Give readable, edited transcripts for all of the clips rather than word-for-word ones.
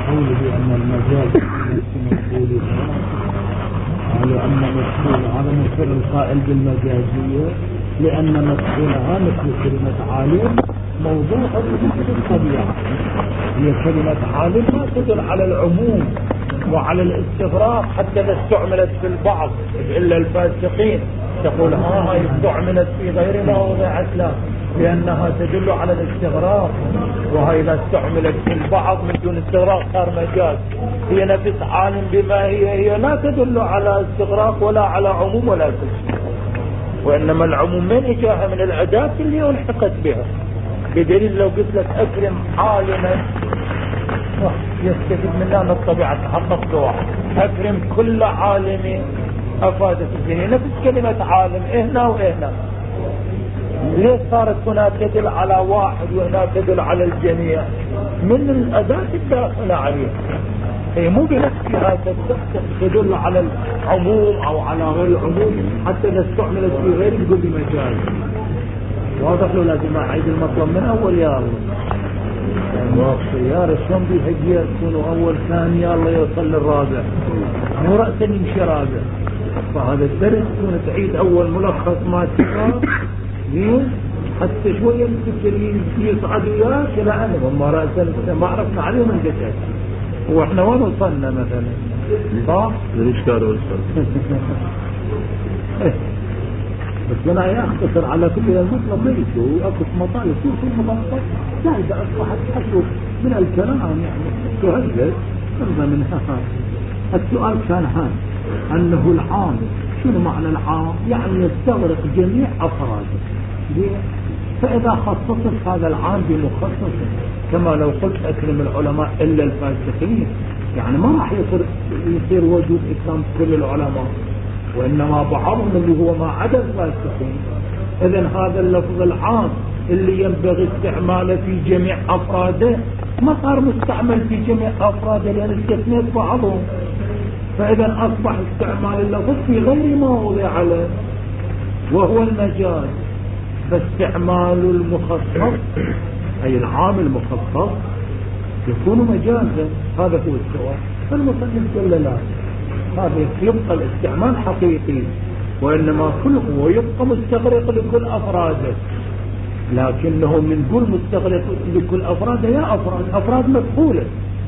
قوله أن المجاز مفعولها على أن مفعول على مفعول القائل بالمجازية، لأن مفعولها مثل كلمة عالم موضوع في الطبيعة. هي كلمة عالم ما تدل على العموم وعلى الاستغراق حتى إذا استعملت في البعض إلا الفاسقين تقول هاي استعملت في غير ما وضعت له لأنها تدل على الاستغراق، وهي إذا استعملت في البعض من دون استغراق صار مجاز. هي نفس عالم بما هي لا تدل على استغراق ولا على عموم ولا شيء، وإنما العموم من إجاها من الأداة اللي ألحقت بها. بدليل لو قلت لك أكرم عالما يستفيد منها من الطبيعة تحقق بواحد، أكرم كل عالم أفادت الدنيا نفس كلمة عالم هنا وهنا. ليه صارت هنا تدل على واحد وهنا تدل على الجميع؟ من الأداة الداخلة عليها، هي مو بنفسها تدل على العموم أو على غير العموم حتى إذا استعملت في غير تقول بمجال. واضح له؟ لازم أعيد المطلب من أول يا الله. السيارة شلون بيهجي يكونوا أول ثاني يا الله يوصل للرابع، مو رأسا يمشي رابع. فهذا الدرس تكون تعيد أول ملخص ما تقرأ حتى شوية اللي يصعد وياك إلى أنا وما رأسا ما عرفنا عليه من جسد. وإحنا وين وصلنا مثلا؟ صح؟ الإشكال وصل. بس أنا أختصر على كل المطلب ليس وأكف مطالب كل المطالب لا إذا أصبحت حسب من الكلام يعني تهجد منها. السؤال كان هذا أنه العام شنو معنى العام؟ يعني يستغرق جميع أفراده. فإذا خصصت هذا العام بمخصص كما لو قلت أكرم العلماء إلا الفاسقين، يعني ما راح يصير وجود إكرام كل العلماء وإنما بعضهم اللي هو ما عدا الفاسقين. إذن هذا اللفظ العام اللي ينبغي استعماله في جميع أفراده ما صار مستعمل في جميع أفراده لأن استثنيت بعضهم. فإذا أصبح استعمال اللفظ في غير ما وضع له وهو المجاز. فاستعمال المخصص أي العام المخصص يكون مجازا. هذا هو السؤال. فالمصنف قال لا، هذا يبقى الاستعمال حقيقي وإنما كله يبقى مستغرق لكل أفراده، لكنه من كل مستغرق لكل أفراده يا أفراد مدخولة.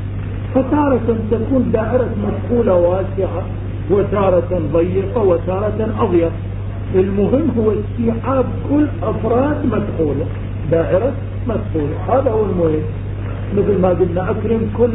فتارة تكون دائرة مدخولة واسعة وتارة ضيقة وتارة أضيق. المهم هو استيعاب كل أفراد مدخولة، دائرة مدخولة. هذا هو المهم. مثل ما قلنا أكرم كل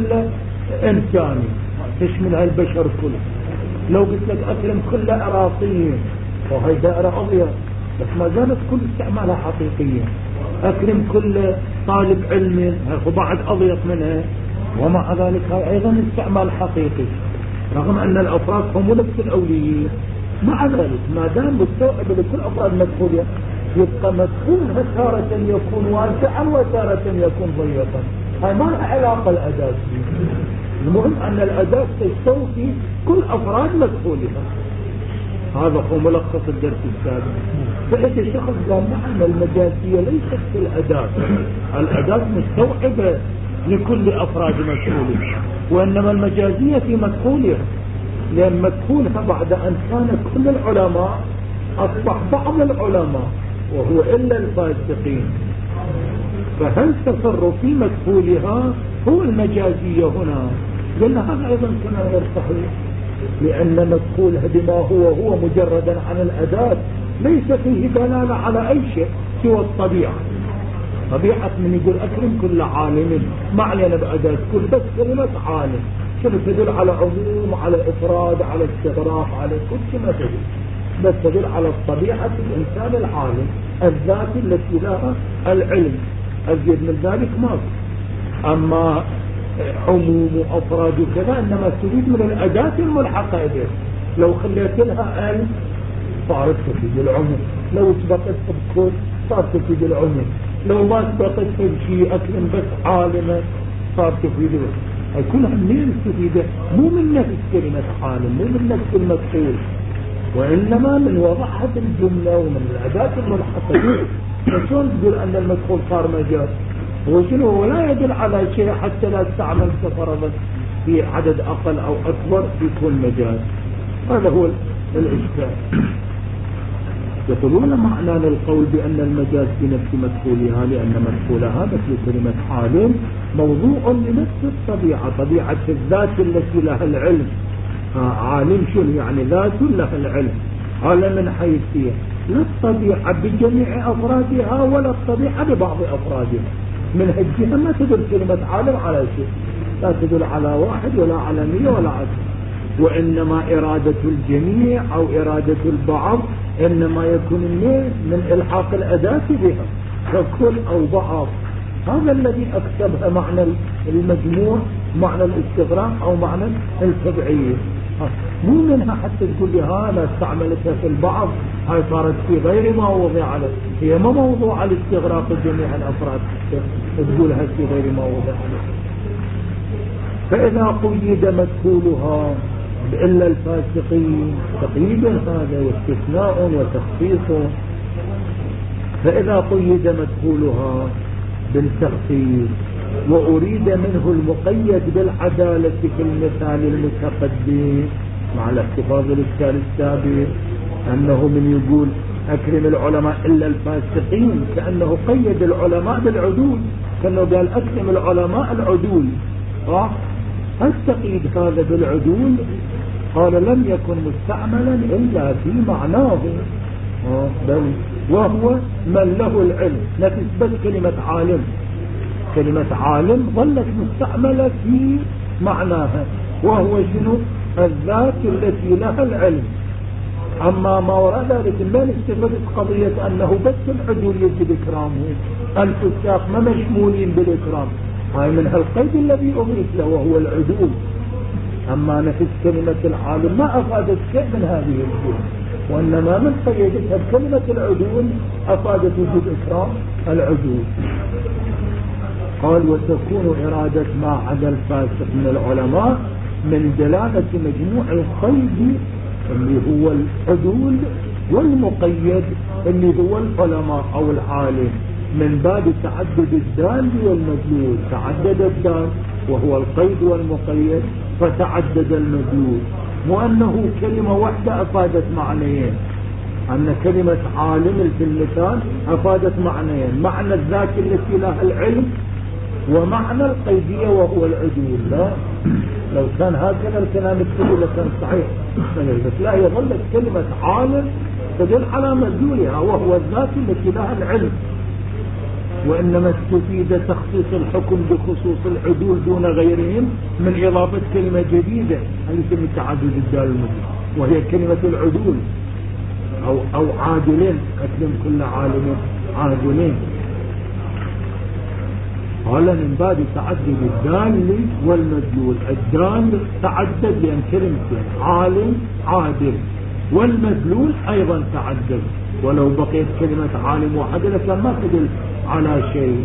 إنسان تشمل البشر كله. لو قلت لك أكرم كل عراقي وهي دائرة أضيق بس ما زالت كل استعمالها حقيقية. أكرم كل طالب علم وبعد أضيق منها، ومع ذلك هاي أيضا استعمال حقيقي رغم أن الأفراد هم نفس الأوليين. مع ذلك ما دام مستوعب لكل أفراد مدخولة يبقى مدخول تارة يكون واسعا وتارة يكون ضيقا. هاي ما لها علاقة الأداة. المهم أن الأداة تستوفي كل أفراد مدخولها. هذا هو ملخص الدرس السابق. فإذا الشخص قال نعم المجازية ليست في الأداة، الأداة مستوعبة لكل أفراد مدخولها، وإنما المجازية في مدخولها، لأن مدخولها بعد أن كان كل العلماء أصبح بعض العلماء وهو إلا الفاسقين. فهل تصرف في مدخولها هو المجازية هنا؟ قلنا هذا أيضا كان غير صحيح، لأن مدخولها بما هو مجردا عن الأداة ليس فيه دلالة على أي شيء سوى الطبيعة. طبيعة من يقول أكرم كل عالم ما علينا بأداة كل، بس كلمة عالم شنو تدل على عموم، على إفراد، على استغراق، على كل شيء ما تدل، بس تدل على طبيعة الإنسان العالم الذات التي لها العلم. أزيد من ذلك ما في. أما عموم وأفراد وكذا إنما تريد من الأداة الملحقة به. لو خليت لها ال صارت تفيد العموم، لو سبقت بكل صارت تفيد العموم، لو ما سبقت بشيء أكرم بس عالمة صارت تفيد العموم. كلها منين تفيده؟ مو من نفس كلمة عالم، مو من نفس المدخول، وإنما من وضعها الجملة ومن الأداة الملحقة. فشون تقول أن المدخول صار مجاز؟ هو شنو؟ هو لا يدل على شيء حتى لا تستعمل كفرضا في عدد أقل أو أكبر يكون مجاز. هذا هو الإشكال. يقولون معنى للقول بأن المجاز بنفس مدخولها، لأن مدخولها مثل كلمة عالم موضوع لنفس الطبيعة، طبيعة الذات التي لها العلم. عالم شنو يعني؟ ذات لها العلم. هذا من حيثية لا الطبيعة بجميع أفرادها ولا الطبيعة ببعض أفرادها. من هالجهة ما تدل كلمة عالم على شيء، لا تدل على واحد ولا على 100 ولا عشرة، وإنما إرادة الجميع أو إرادة البعض إنما يكون من إلحاق الأداة بها ككل أو بعض. هذا الذي أكتبها معنى المجموع، معنى الاستغراق أو معنى التبعية. مو منها حتى تقول لي لا استعملتها في البعض، هاي صارت في غير ما وضع له، هي ما موضوع على الاستغراق جميع الأفراد، تقولها في غير ما وضع له. فإذا قيد مدخولها إلا الفاسقين، تقييد هذا واستثناء وتخصيص. فإذا قيد مدخولها بالتخصيص وأريد منه المقيد بالعدالة في المثال المتقدم مع الاحتفاظ بالمثال السابق، أنه من يقول أكرم العلماء إلا الفاسقين كأنه قيد العلماء بالعدول، كأنه قال أكرم العلماء العدول. هل تقييد هذا بالعدول؟ قال لم يكن مستعملا إلا في معناه، بل وهو من له العلم. لا تثبت كلمة عالم، كلمة عالم ظلت مستعملة في معناها، وهو شنو؟ الذات التي لها العلم. أما ما وراء ذلك ما نستفدت قضية أنه بس العدول يجب إكرامه، الفساق ما مشمولين بالإكرام. هاي من هالقيد الذي أضيف له وهو العدول. أما نفس كلمة العالم ما أفادت شيء من هذه الجهة، وإنما من قيدتها بكلمة العدول أفادت وجود إكرام العدول. قال وتكون إرادة ما عدا الفاسق من العلماء من دلالة مجموع القيد اللي هو العدول والمقيد اللي هو العلماء أو العالم، من باب تعدد الدال والمدلول. تعدد الدال وهو القيد والمقيد فتعدد المدلول، وأنه كلمة واحدة أفادت معنيين، أن كلمة عالم في المثال أفادت معنيين، معنى الذات التي لها العلم ومعنى القيدية وهو العدول. لا، لو كان هكذا الكلام الكلي لكان صحيح، بس لا، هي ظلت كلمة عالم تدل على مدلولها وهو الذات التي لها العلم، وإنما استفيد تخصيص الحكم بخصوص العدول دون غيرهم من إضافة كلمة جديدة التي من تعدد الدال المدلول، وهي كلمة العدول أو عادلين، أكرم كل عالم عادلين. قال من باب تعدد الدال والمدلول. الدال تعدد لأن كلمتين عالم عادل، والمدلول أيضا تعدد، ولو بقيت كلمة عالم واحدة لكان ما تدل على شيء.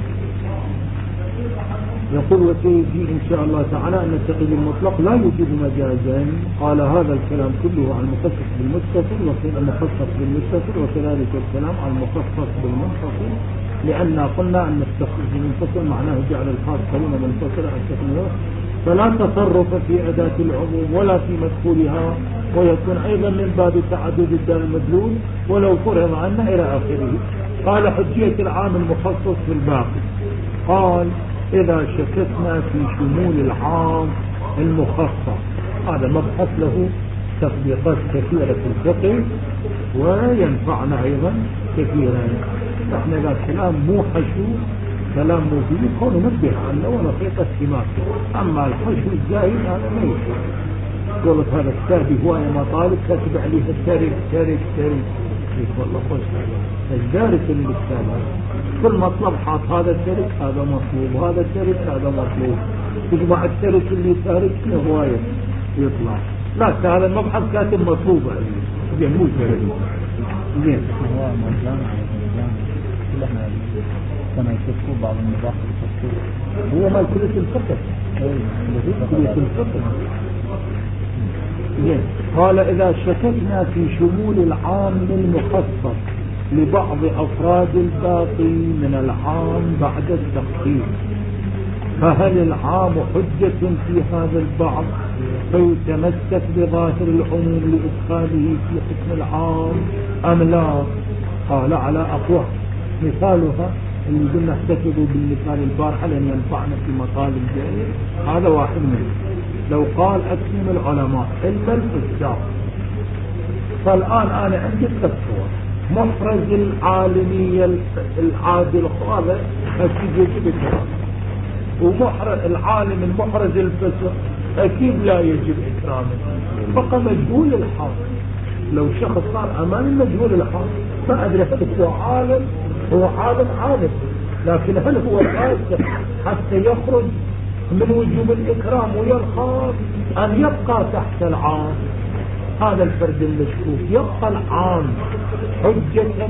يقول وسيجي إن شاء الله تعالى أن التقييد المطلق لا يوجد مجازا. قال هذا الكلام كله عن المخصص بالمتصل وقيل المخصص بالمتصل، وكذلك الكلام عن المخصص بالمنفصل، لأن قلنا أن التخصيص بالمنفصل معناه جعل الخاص كلمة منفصلة عن التقييد، فلا تصرف في أداة العموم ولا في مدخولها، ويكون أيضا من باب تعدد الدال المدلول ولو فرض عنا إلى آخره. قال حجية العام المخصص في الباقي. قال إذا شككنا في شمول العام المخصص، هذا مبحث له تطبيقات كثيرة في الفقه وينفعنا أيضا كثيرا. نحن ذا كلام مو حشو، كلام مفيد وننبه عنه ونطيق اهتمامه. أما الحشو الزايد هذا ما يصير. قلت هذا كتاب هواية مطالب كاتب عليه التاريخ تاريخ تاريخ، والله خوش الدارس اللي بالكتاب كل مطلب حاط هذا التاريخ هذا مطلوب، هذا التاريخ هذا مطلوب، تجمع التاريخ اللي تاريخ هواية يطلع. لا، هذا المبحث كاتب مطلوب زين، مو تاريخ زين. هو مرجان كلنا كما يشوفوا بعض النظام هو ما كلية الفقه، كلية الفقه. قال إذا شككنا في شمول العام المخصص لبعض أفراد الباقي من العام بعد التخصيص، فهل العام حجة في هذا البعض فيتمسك بظاهر العموم لإدخاله في حكم العام أم لا؟ قال على أقوى. مثالها اللي قلنا احتفظوا بالمثال البارحة لأن ينفعنا في مطالب جاية، هذا واحد منه. لو قال أكثر العلماء إلا الفساق، فالآن أنا عندي التصور محرز العالمية العادل هذا أكيد يجب إكرامه، ومحرز العالم المحرز الفسق أكيد لا يجب إكرامه. فقط مجهول الحال. لو شخص صار أمام مجهول الحال ما أدري هل هو عالم، هو عالم، لكن هل هو فاسق حتى يخرج من وجوب الإكرام ويرخص أن يبقى تحت العام؟ هذا الفرد المشكوك يبقى العام حجة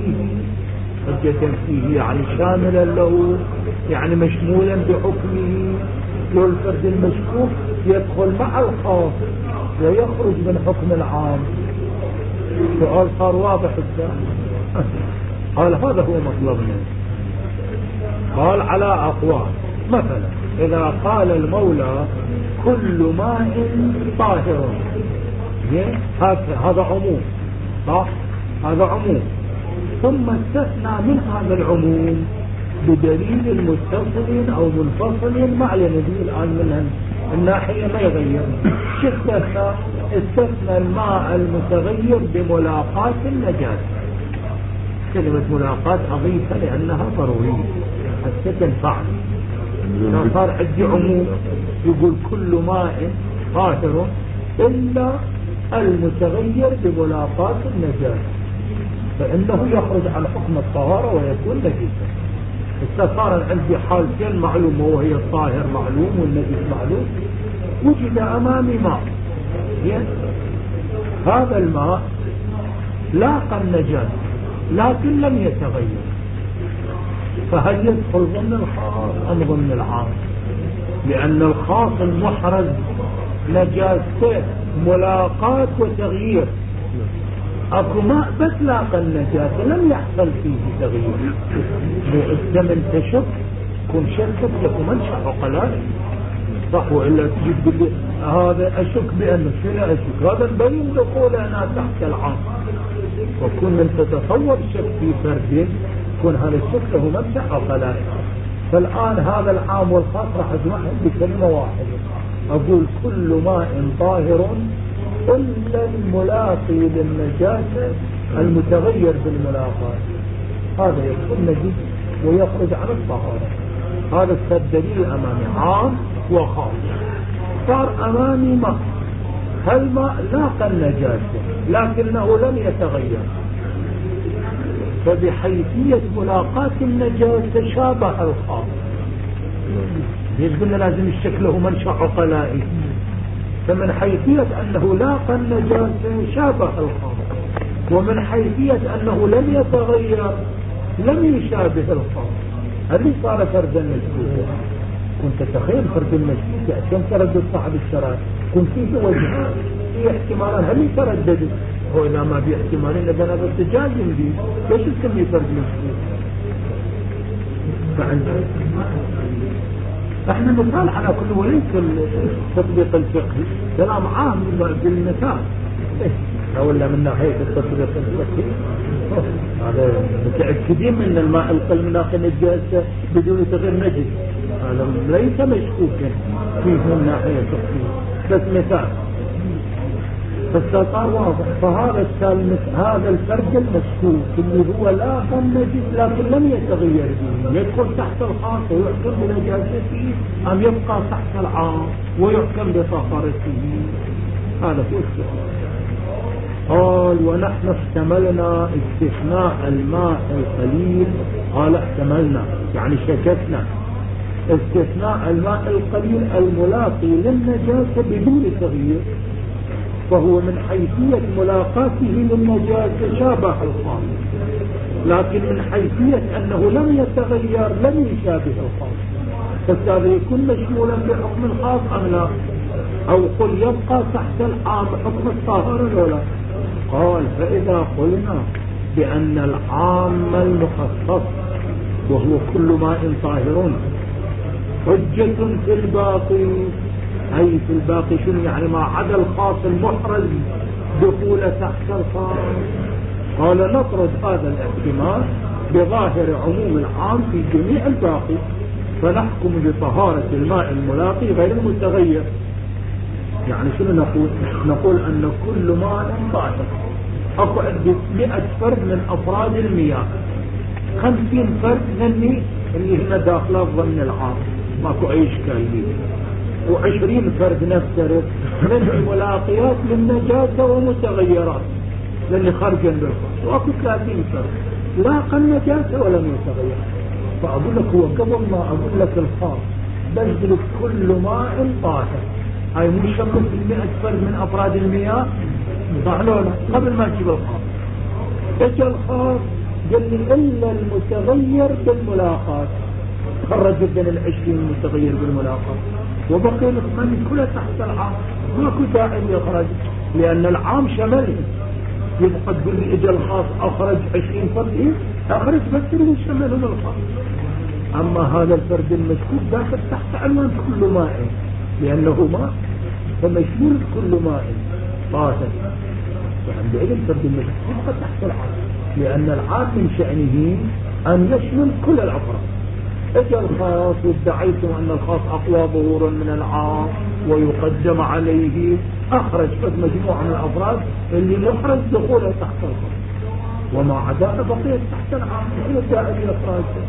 فيه يعني شاملا له، يعني مشمولا بحكمه. لو الفرد المشكوك يدخل مع الخاص ويخرج من حكم العام. سؤال صار واضح السؤال. قال هذا هو مطلبنا. قال على أقوال. مثلا إذا قال المولى كل ماء طاهر، هذا عموم صح؟ هذا عموم، ثم استثنى من هذا العموم بدليل متصل أو منفصل مع النبي. الآن من الناحية ما يغير. شو استثنى الماء المتغير بملاقاة النجاسة. كلمة ملاقاة أضيفها لأنها ضرورية حتى تنفعني. صار عندي عموم يقول كل ماء طاهر إلا المتغير بملاقاة النجاسة، فإنه يخرج عن حكم الطهارة ويكون نجسا. صار عندي حالتين معلومة، وهي الطاهر معلوم والنجس معلوم. وجد أمامي ماء، هذا الماء لاقى النجاسة لكن لم يتغير، فهل يدخل ضمن الخاص أم ضمن العام؟ لأن الخاص المحرز نجاسته ملاقاة وتغيير. اكو ماء بس لاقى النجاسة لم يحصل فيه تغيير. مؤسم تشك كن شكك له منشأ عقلاء صح، وإلا تجي تقول هذا أشك بأنه شنو أشك، هذا مبين دخول أنا تحت العام. وكن من تتصور شك في فرد كن هذا الشك له منشأ عقلاء. فالآن هذا العام والخاص راح أجمعهم بكلمة واحدة، أقول كل ماء طاهر إلا الملاقي للنجاسة المتغير بالملاقاة، هذا يكون نجس ويخرج عن الطهارة. هذا الدليل أمامي عام وخاص. صار أمامي ماء، هالماء لاقى النجاسة لكنه لم يتغير، فبحيثية ملاقاة النجاسة شابه الخاص. يقولنا لازم الشك له منشأ عقلائي، فمن حيثية أنه لاقى النجاسة شابه الخاص، ومن حيثية أنه لم يتغير لم يشابه الخاص. هذه صار فردا مشكوكا. كنت تخيل فرد المشكوك كم تردد صاحب الشرائع، كنت فيه وجهان في احتمالان هل يتردد، وإذا ما في احتمالين لبنا بالتجاج يمدي ليش تسمي فرد مشكوك؟ احنا مثال على كل وليس التطبيق الفقهي، كلام عام بالمثال ولا من ناحية التطبيق الفقهي. هذا متأكدين من الماء القل من داخل النجاسة بدون تغيير نجس، هذا ليس مشكوكا فيه من ناحية فقهية، بس مثال. فالصار واضح. فهذا هذا الفرد المشكوك اللي هو لاقى النجس لكن لم يتغير به، يدخل تحت الخاص ويحكم بنجاسته أم يبقى تحت العام ويحكم بطهارته؟ هذا هو السؤال. قال ونحن احتملنا استثناء الماء القليل. قال احتملنا يعني شككنا استثناء الماء القليل الملاقي للنجاسة بدون تغيير، فهو من حيثية ملاقاته للنجاسة شابه الخاص، لكن من حيثية أنه لم يتغير لم يشابه الخاص. فهذا يكون مشمولا بحكم الخاص أم لا؟ أو قل يبقى تحت العام حكم الطهارة ولا؟ قال فإذا قلنا بأن العام المخصص وهو كل ماء طاهر حجة في الباقي، أي في الباقي شنو يعني ما عدا الخاص المحرز دخول تحت الخاص. قال نطرد هذا الاحتمال بظاهر عموم العام في جميع الباقي، فنحكم بطهارة الماء الملاقي غير المتغير. يعني شنو نقول؟ نقول أن كل ماء طاهر. أكو عندي 100 فرد من أفراد المياه، 50 فرد مني اللي هنا داخله ضمن العام ماكو أي إشكال لي، و20 فرد نفترض من الملاقيات من نجاسة ومتغيرات للي خارجا بالخاص، واكو 30 فرد لاقى النجاسة ولم يتغير. فأقول لك هو قبل ما أقول لك الخاص بجلس كل ماء طاهر، هاي مو شرط 100 فرد من أفراد المياه ضعلونا قبل ما تجيب الخاص. اجى الخاص قال لي إلا المتغير بالملاقات، خرج بين 20 متغير بالملاقات، وبقي الثمانية كلها تحت العام، ماكو داعي يخرج لأن العام شمله. يبقى تقول لي اجى الخاص أخرج 20 فرد، أخرج بس اللي شملهم الخاص. أما هذا الفرد المشكوك داخل تحت عنوان كل ماء، لأنه ماء فمشمول كل ماء طاهر، وعندئذ الفرد المشكوك يبقى تحت العام، لأن العام من شأنه أن يشمل كل الأفراد. اجى الخاص وادعيتم أن الخاص أقوى ظهورا من العام ويقدم عليه، أخرج مجموعة من الأفراد اللي محرز دخوله تحت الخاص، وما عداء بقيت تحت العام إلى داعي الإخراج.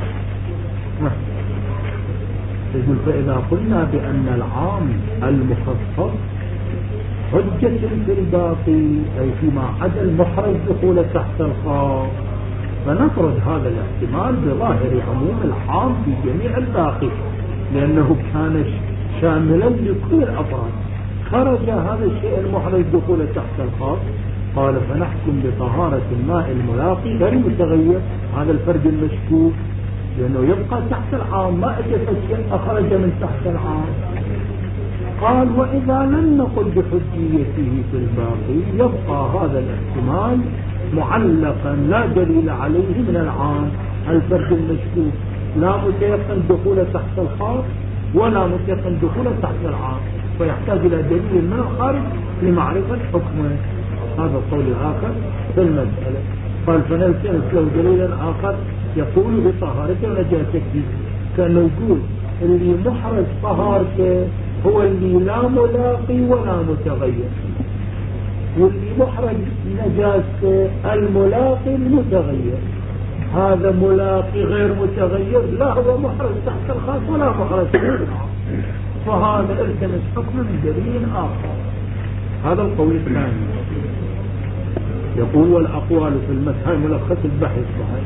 يقول فإذا قلنا بأن العام المخصص حجة في الباقي، أي فيما عدا المحرز دخوله تحت الخاص، فنفرض هذا الاحتمال بظاهر عموم العام في جميع الباقي، لأنه كان شاملا لكل الأفراد. خرج هذا الشيء المحرز دخوله تحت الخاص، قال فنحكم بطهارة الماء الملاقي غير متغير، هذا الفرد المشكوك، لأنه يبقى تحت العام، ما أجت الشيء أخرج من تحت العام. قال وإذا لم نقل بحجيته في الباقي يبقى هذا الاحتمال معلقا لا دليل عليه من العام. الفرد المشكوك لا متيقن دخوله تحت الخاص ولا متيقن دخوله تحت العام، فيحتاج إلى دليل من الخارج لمعرفة حكمه. هذا القول الآخر في المسألة. قال فنلتمس له دليلا آخر يقول بطهارته ونجاسته، كأنه يقول اللي محرز طهارته هو اللي لا ملاقي ولا متغير، واللي محرز نجاسته الملاقي المتغير. هذا ملاقي غير متغير، لا هو محرز تحت الخاص ولا محرز تحت العام، فهذا التمس حكم من دليل آخر. هذا القول الثاني. يقول والأقوال في المسألة ملخص البحث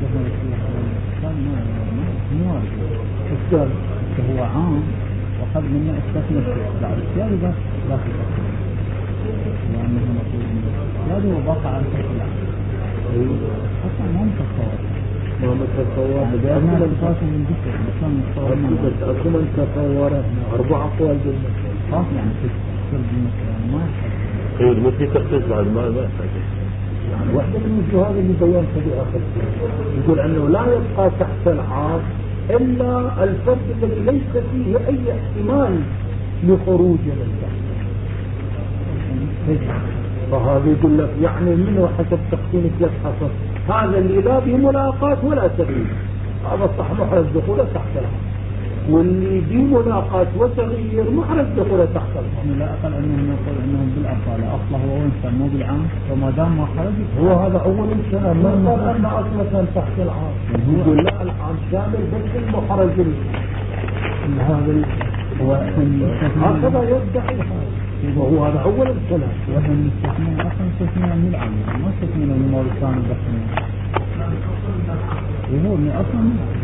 هو عام وقد منا استثنى بعد السيادة داخل لأنه مطلوب السيادة وبقى على الفصل العام. أصلا ما متصور بأنها الفاصل من ذكر أكو من تصوره 4 أقوال بالمسألة خاص يعني في المسألة ما يحتاج المثل تخصيص بعد ما يحتاج يعني واحدة من الجهات اللي بيانتها بآخر يقول أنه لا يبقى تحت العام إلا الفرد الذي ليس فيه أي احتمال لخروج من تحت. فهذا يقول لك يعني منه حسب تقسيمك لك حصل هذا اللي لا به ملاقات ولا سبيل، هذا صح محرز دخوله تحت العام، واللي به ملاقات وتغيير محرز دخوله تحت العام. لا أقل أنهم يقول أنهم بالأصالة أصله هو إنسان مو بالعام، وما دام ما خرج هو هذا أول الكلام، ما قال أن أصلا تحت العام، يقول لا العام شامل بس المحرز هذا هكذا يدعي هذا، وهو هذا أول الكلام. وإن الاستثناء أصلا استثناء من العام، ما استثناء من المال الثاني بس وهو من أصلا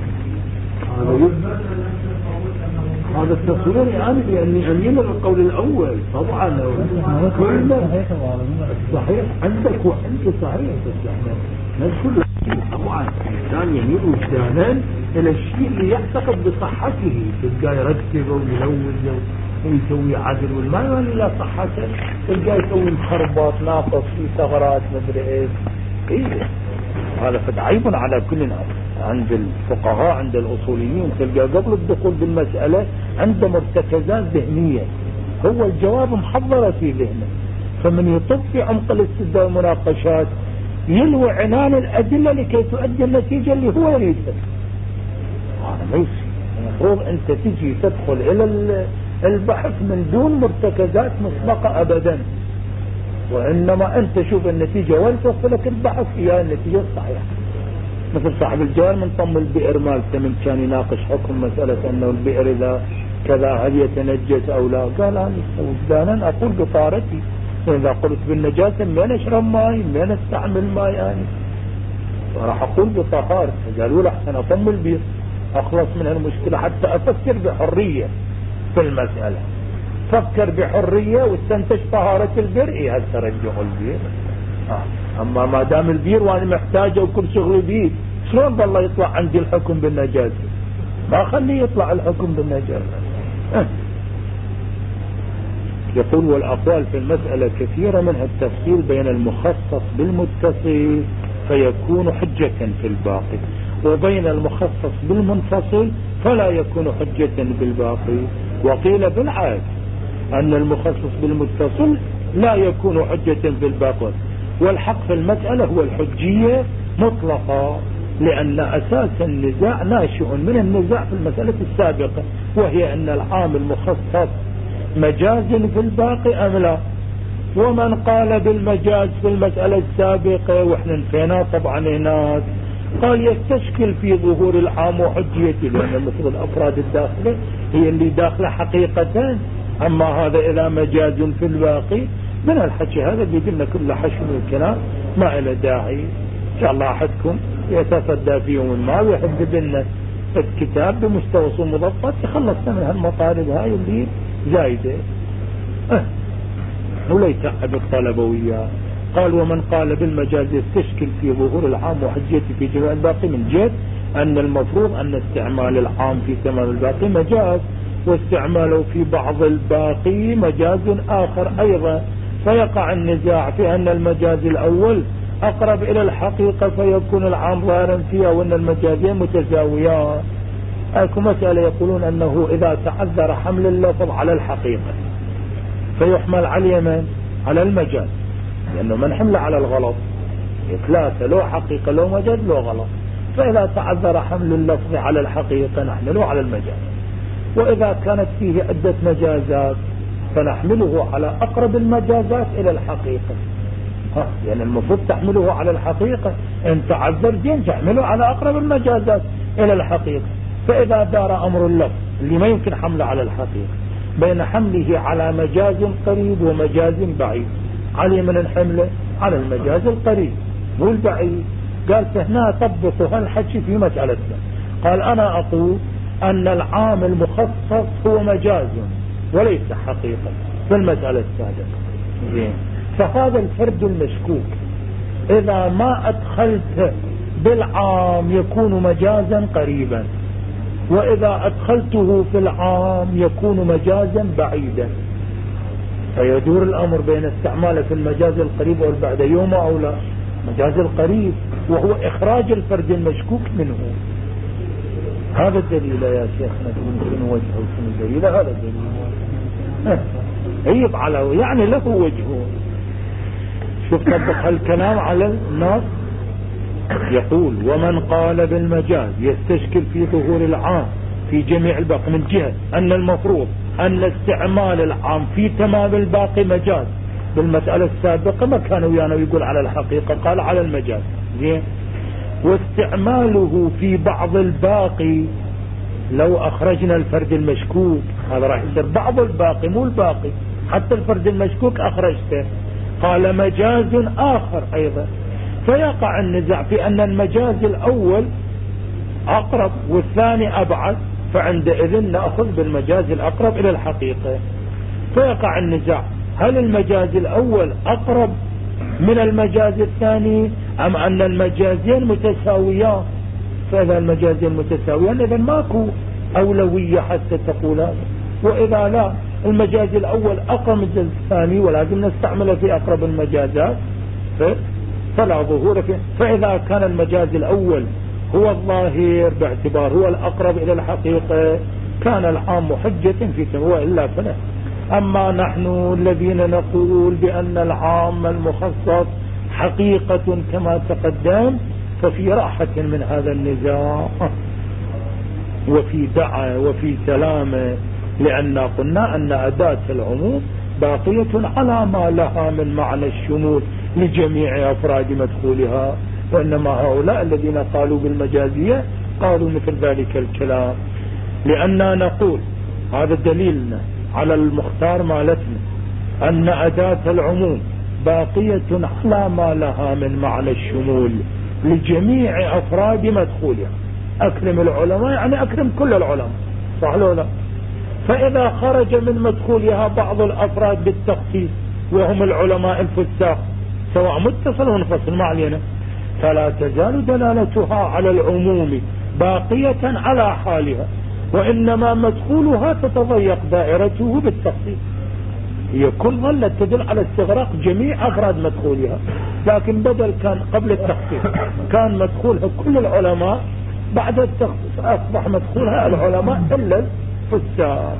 هذا التصوير يعني بأني أمين القول الأول طبعا كل صحيح عندك وأنت صحيح، بس احنا نذكر طبعا الإنسان يميل وجدانا إلى الشيء اللي يعتقد بصحته، تلقى يرتب ويلوز ويسوي عدل والما يولي لا صحته، تلقى يسوي مخربات ناقص في ثغرات مدري ايش. ايه هذا فد عيب على كل الناس. عند الفقهاء عند الأصوليين تلقى قبل الدخول بالمسألة عنده مرتكزات ذهنية، هو الجواب محضرة في ذهنه، فمن يطب في عمق الاستدلال والمناقشات يلوي عنان الأدلة لكي تؤدي النتيجة اللي هو يريدها. هذا ما يصير. المفروض أنت تجي تدخل إلى البحث من دون مرتكزات مسبقة أبدا، وإنما أنت شوف النتيجة وين توصلك البحث هي النتيجة الصحيحة. مثل صاحب الجوال من طم البئر مالته من كان يناقش حكم مسألة أنه البئر إذا كذا هل يتنجس أو لا، قال أنا وجدانا أقول بطارتي، إذا قلت بالنجاسة من أشرب ماء من أستعمل ماء يعني، وراح أقول بطهارة. قالوا له أحسن أطم البئر أخلص من المشكلة حتى أفكر بحرية في المسألة. فكر بحرية واستنتج طهارة البئر، إيه هالترجع البئر. أما ما دام البير وأنا محتاجه وكل شغل بيه، شلون بالله يطلع عندي الحكم بالنجاسة؟ ما خليه يطلع الحكم بالنجاسة. يقول والأقوال في المسألة كثيرة، منها التفصيل بين المخصص بالمتصل فيكون حجة في الباقي، وبين المخصص بالمنفصل فلا يكون حجة بالباقي. وقيل بالعكس أن المخصص بالمتصل لا يكون حجة في الباقي، والحق في المسألة هو الحجية مطلقة، لأن أساس النزاع ناشئ من النزاع في المسألة السابقة، وهي أن العام المخصص مجاز في الباقي أم لا. ومن قال بالمجاز في المسألة السابقة وإحنا نفينا طبعا هناك، قال يستشكل في ظهور العام وحجيته، لأن المفروض الأفراد الداخلة هي اللي داخلة حقيقة، أما هذا إلى مجاز في الباقي من الحكي هذا بيقولنا كل حشو من الكلام ما إلى داعي. إن شاء الله أحدكم يتصدى في يوم ما ويحدد لنا الكتاب بمستوى مضبط يخلصنا من هالمطالب هاي اللي زايدة ولا يتعب الطلبة وياه. قال ومن قال بالمجاز يستشكل في ظهور العام وحجيته في جميع الباقي، من جهة أن المفروض أن استعمال العام في تمام الباقي مجاز، واستعماله في بعض الباقي مجاز آخر أيضا، فيقع النزاع في أن المجاز الأول أقرب إلى الحقيقة فيكون العام ظاهرا فيها، وأن المجازين متساويان. أكو مسألة يقولون أنه إذا تعذر حمل اللفظ على الحقيقة فيحمل على اليمين على المجاز، لأنه من حمل على الغلط ثلاثة، لو حقيقة لو مجاز لو غلط، فإذا تعذر حمل اللفظ على الحقيقة نحمله على المجاز، وإذا كانت فيه عدة مجازات فنحمله على أقرب المجازات إلى الحقيقة. يعني المفروض تحمله على الحقيقة، إن تعذر جين تحمله على أقرب المجازات إلى الحقيقة. فإذا دار أمر اللفظ اللي ما يمكن حمله على الحقيقة بين حمله على مجاز قريب ومجاز بعيد، علي من الحمله على المجاز القريب مو البعيد. قال فهنا طبقوا هالحكي في مسألتنا. قال أنا أقول أن العام المخصص هو مجاز وليس حقيقة في المسألة السابقة. فهذا الفرد المشكوك إذا ما أدخلت بالعام يكون مجازا قريبا، وإذا أدخلته في العام يكون مجازا بعيدا، فيدور الأمر بين استعماله في المجاز القريب والبعد يوم أو لا. مجاز القريب وهو إخراج الفرد المشكوك منه. هذا الدليل يا شيخنا شنو وجهه وشنو دليل هذا الدليل عيب على يعني له وجهه. شوف طبق هالكلام على النص. يقول ومن قال بالمجاز يستشكل في ظهور العام في جميع الباقي، من جهة أن المفروض أن استعمال العام في تمام الباقي مجاز. بالمسألة السابقة ما كانوا ويانا يقول على الحقيقة، قال على المجاز زين. واستعماله في بعض الباقي لو أخرجنا الفرد المشكوك هذا راح يصير بعض الباقي مو الباقي، حتى الفرد المشكوك أخرجته، قال مجاز آخر أيضا. فيقع النزاع في أن المجاز الأول أقرب والثاني أبعد، فعندئذ نأخذ بالمجاز الأقرب إلى الحقيقة. فيقع النزاع هل المجاز الأول أقرب من المجاز الثاني أم أن المجازين متساويان. فإذا المجازين متساويان إذا ماكو أولوية حتى تقول هذا، وإذا لا المجاز الأول أقرب من الثاني ولازم نستعمله في أقرب المجازات فلا ظهور فيه. فإذا كان المجاز الأول هو الظاهر باعتبار هو الأقرب إلى الحقيقة كان العام حجة في سواء إلا فلا. أما نحن الذين نقول بأن العام المخصص حقيقة كما تقدم ففي راحة من هذا النزاع وفي دعة وفي سلامة، لأن قلنا أن أداة العموم باقية على ما لها من معنى الشمول لجميع أفراد مدخولها، وإنما هؤلاء الذين قالوا بالمجازية قالوا مثل ذلك الكلام. لأننا نقول هذا دليلنا على المختار مالتنا أن أداة العموم باقية على ما لها من معنى الشمول لجميع أفراد مدخولها. أكرم العلماء يعني أكرم كل العلماء، صح لو لا؟ فإذا خرج من مدخولها بعض الأفراد بالتخصيص وهم العلماء الفساق سواء متصل ومنفصل ما علينا، فلا تزال دلالتها على العموم باقية على حالها، وإنما مدخولها تتضيق دائرته بالتخصيص. هي كل ظلت تدل على استغراق جميع أفراد مدخولها، لكن بدل كان قبل التخصيص كان مدخولها كل العلماء، بعد التخصيص أصبح مدخولها العلماء إلا الفساق.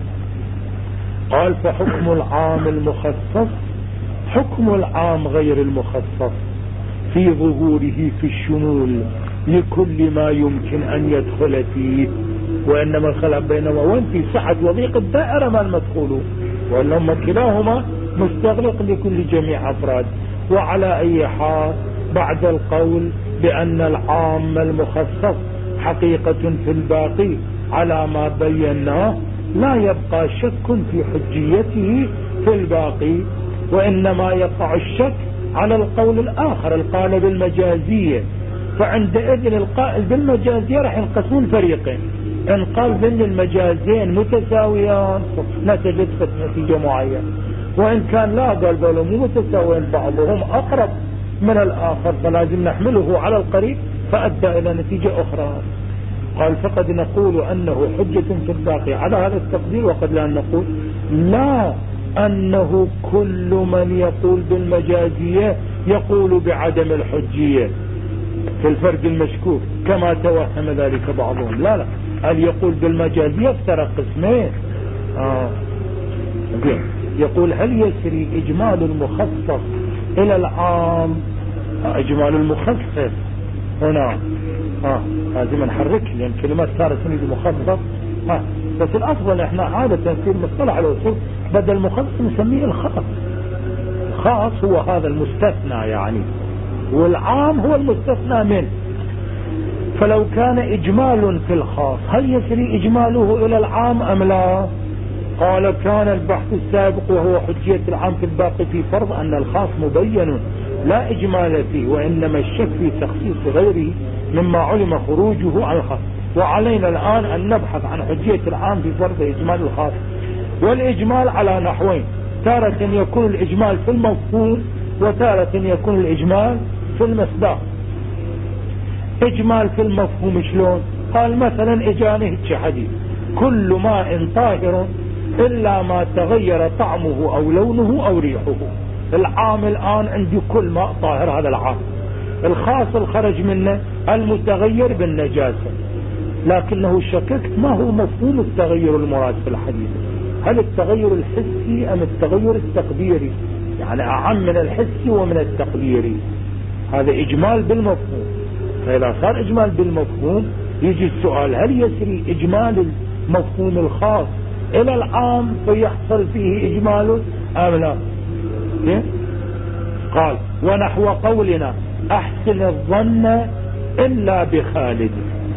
قال فحكم العام المخصص حكم العام غير المخصص في ظهوره في الشمول لكل ما يمكن أن يدخل فيه، وإنما الخلاف بينما وين في سعة وضيق الدائرة ما المدخول، وإنما كلاهما مستغرق لكل جميع أفراد. وعلى أي حال بعد القول بأن العام المخصص حقيقة في الباقي على ما بيناه لا يبقى شك في حجيته في الباقي، وإنما يقع الشك على القول الآخر القائل بالمجازية. فعندئذ القائل بالمجازية راح ينقسمون فريقين، إن قال بأن المجازين متساويان نتجد نتيجة معينة، وإن كان لا قال بل مو متساويين بعضهم أقرب من الآخر فلازم نحمله على القريب فأدى إلى نتيجة أخرى. قال فقد نقول أنه حجة في الباقي على هذا التقدير، وقد لا نقول لا أنه كل من يقول بالمجازية يقول بعدم الحجية في الفرق المشكوك كما توهم ذلك بعضهم. لا هل يقول بالمجازية افترق قسمين. يقول هل يسري إجمال المخصص إلى العام، إجمال المخصص هنا لازم نحرك لأن كلمات صارت تريد مخصص بس الأفضل احنا عادة في المصطلح الوصول بدل مخصص نسميه الخاص. الخاص هو هذا المستثنى يعني، والعام هو المستثنى منه. فلو كان إجمال في الخاص هل يسري إجماله إلى العام أم لا؟ قال كان البحث السابق وهو حجية العام في الباقي في فرض أن الخاص مبين لا إجمال فيه، وإنما الشك في تخصيص غيره مما علم خروجه عن الخاص. وعلينا الآن أن نبحث عن حجية العام في فرض إجمال الخاص. والإجمال على نحوين، تارة يكون الإجمال في المفهوم وتارة يكون الإجمال في المصداق. إجمال في المفهوم شلون؟ قال مثلا إجانه حديث كل ماء طاهر إلا ما تغير طعمه أو لونه أو ريحه. العام الآن عندي كل ماء طاهر، هذا العام. الخاص الخرج منه المتغير بالنجاسة، لكنه شككت ما هو مفهوم التغير المراد في الحديث، هل التغير الحسي أم التغير التقديري؟ يعني أعم من الحسي ومن التقديري. هذا إجمال بالمفهوم. فإذا صار إجمال بالمفهوم يجي السؤال هل يسري إجمال المفهوم الخاص إلى العام فيحصل فيه إجماله أم لا؟ قال ونحو قولنا أحسن الظن إلا بخالد،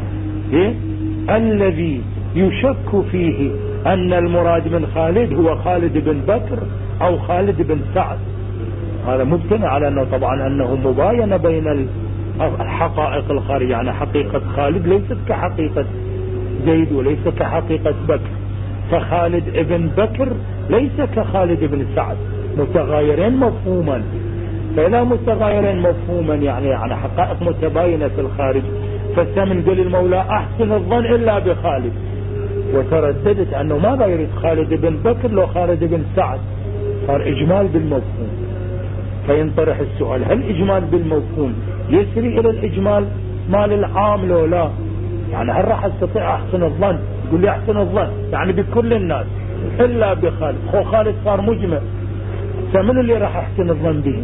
الذي يشك فيه أن المراد من خالد هو خالد بن بكر أو خالد بن سعد. هذا مبتنى على أنه طبعا أنه مباينة بين الحقائق الخارجية، يعني حقيقة خالد ليست كحقيقة زيد وليس كحقيقة بكر، فخالد ابن بكر ليس كخالد بن سعد، متغايرين مفهوما. فإذا متغايرين مفهوما يعني حقائق متباينة في الخارج، فالثمن قل المولى أحسن الظن إلا بخالد، وترددت أنه ماذا يريد خالد بن بكر لو خالد بن سعد، صار إجمال بالمفهوم. فينطرح السؤال هل إجمال بالمفهوم يسري إلى الإجمال مال العام لو لا؟ يعني هل راح استطيع احسن الظن؟ يقول لي احسن الظن يعني بكل الناس الا بخالد. هو خالد صار مجمع، فمن اللي راح احسن الظن به؟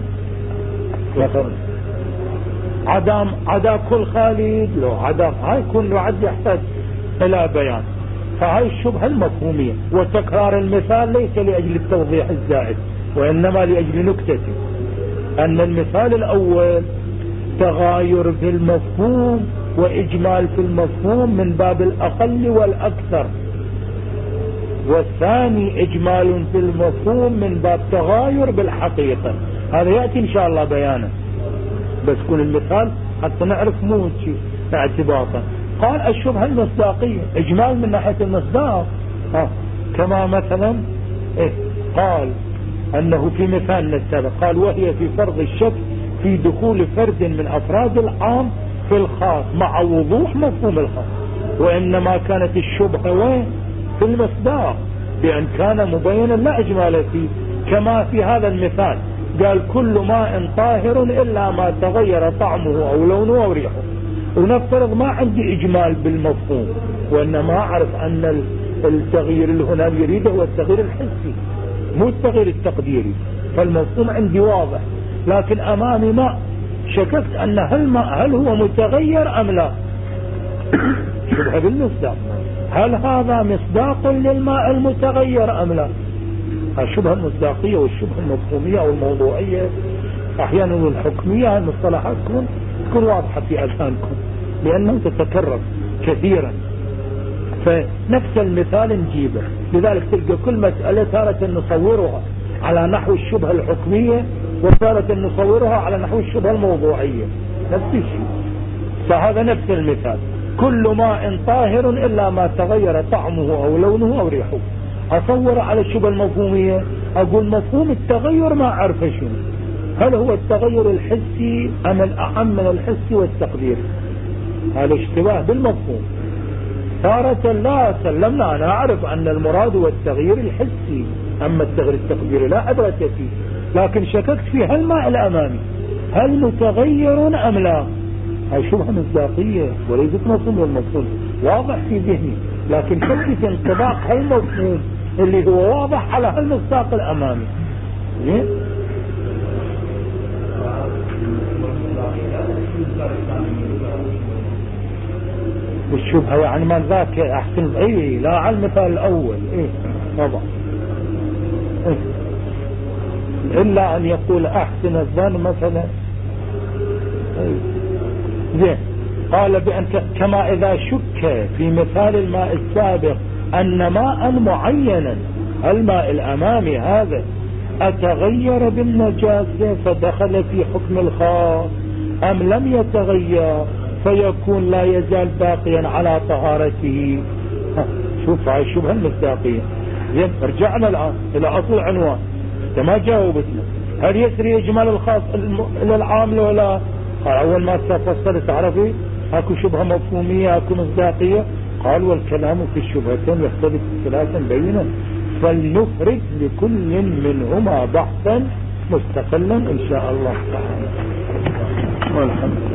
عدا كل خالد لو عدا هاي يكون له عد يحتاج الى بيان. فهاي الشبهة المفهومية. وتكرار المثال ليس لأجل التوضيح الزائد وإنما لأجل نكتة أن المثال الأول تغاير في المفهوم وإجمال في المفهوم من باب الأقل والأكثر، والثاني إجمال في المفهوم من باب تغاير بالحقيقة. هذا يأتي إن شاء الله بيانا، بس كون المثال حتى نعرف مو شيء اعتباطا. قال الشبهة المصداقية إجمال من ناحية المصداق، كما مثلا قال أنه في مثالنا السابق قال وهي في فرض الشك في دخول فرد من أفراد العام في الخاص مع وضوح مفهوم الخاص، وإنما كانت الشبهة وين؟ في المصداق، بأن كان مبينا لا إجمال فيه، كما في هذا المثال قال كل ماء طاهر إلا ما تغير طعمه أو لونه أو ريحه. ونفترض ما عندي إجمال بالمفهوم، وإنما أعرف أن التغيير اللي هنا يريده هو التغيير الحسي مو التغيير التقديري، فالمفهوم عندي واضح، لكن أمامي ماء شككت أن هل هو متغير أم لا. شبه بالمصداق، هل هذا مصداق للماء المتغير أم لا؟ الشبهة المصداقية والشبهة المفهومية أو الموضوعية أحيانا والحكمية، المصطلحات تكون واضحة في أذهانكم لأنها تتكرر كثيرا، فنفس المثال نجيبه. لذلك تلقى كل مسألة تارة نصورها على نحو الشبهة الحكمية وتارة نصورها على نحو الشبهة الموضوعية، نفس الشيء. فهذا نفس المثال كل ماء طاهر إلا ما تغير طعمه أو لونه أو ريحه. أصور على الشبهة المفهومية أقول مفهوم التغير ما أعرف شنو، هل هو التغير الحسي أم الأعم من الحسي والتقدير؟ هذا اشتباه بالمفهوم. تارة لا سلمنا، أنا أعرف أن المراد هو التغيير الحسي، أما التغيير التقديري لا عبرة فيه، لكن شككت في هل الماء الأمامي هل متغير أم لا. هاي شبهة مصداقية وليست مفهوم، والمفهوم واضح في ذهني، لكن كيف انطباق هالمفهوم اللي هو واضح على هالمصداق الأمامي. والشبهة يعني من ذاك أحسن لا على المثال الأول طبعا إلا أن يقول أحسن الظن مثلا زين. قال بأن كما إذا شك في مثال الماء السابق أن ماء معينا الماء الأمامي هذا أتغير بالنجاسة فدخل في حكم الخاص أم لم يتغير فيكون لا يزال باقيا على طهارته. شوف هاي الشبهة المصداقية. زين رجعنا الآن إلى أصل عنوان، انت ما جاوبتنا هل يسري إجمال الخاص إلى العام ولا؟ قال أول ما تفصل تعرفي اكو شبهة مفهومية اكو مصداقية. قال والكلام في الشبهتين يختلف اختلافا بينا فلنفرد لكل منهما بحثا مستقلا إن شاء الله تعالى. والحمد